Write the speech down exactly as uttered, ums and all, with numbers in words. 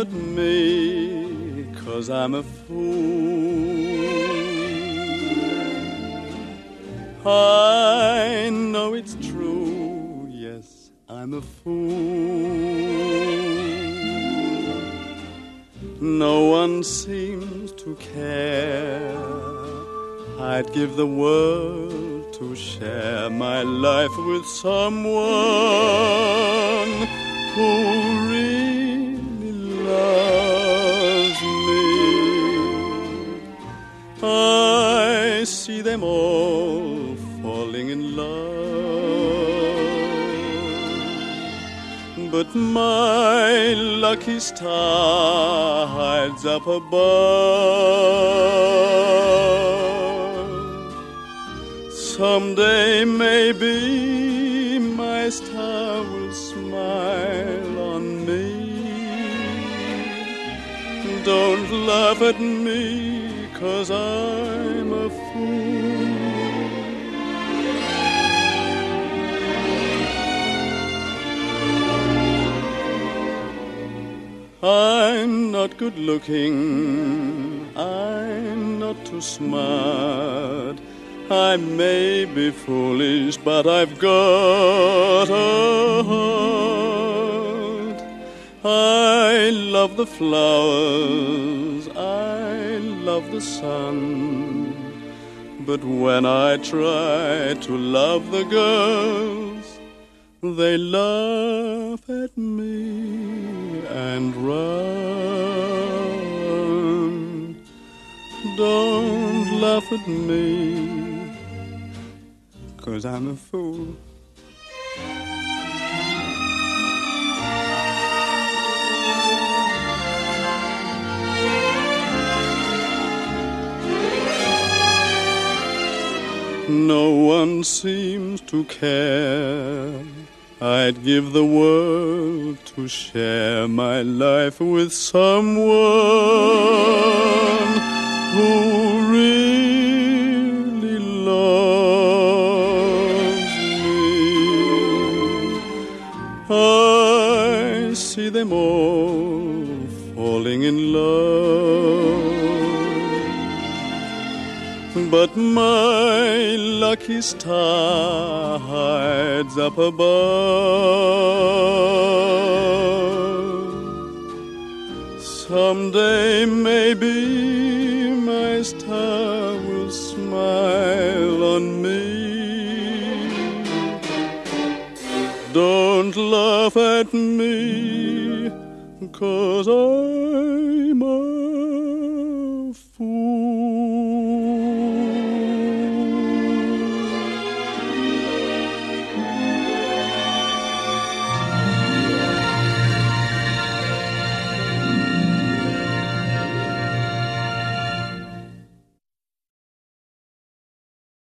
at me, 'cause I'm a fool. I know it's true, yes, I'm a fool. No one seems to care. I'd give the world to share my life with someone who really loves me. I see them all falling in love, but my lucky star hides up above. Someday maybe my star will smile on me. Don't laugh at me, 'cause I'm a fool. I'm not good looking, I'm not too smart. I may be foolish, but I've got a heart. I love the flowers, I love the sun, but when I try to love the girls, they laugh at me and run. Don't laugh at me, 'cause I'm a fool. No one seems to care. I'd give the world to share my life with someone who really loves me. I see them all falling in love, but my lucky star hides up above. Someday maybe my star will smile on me. Don't laugh at me, 'cause I'm a fool.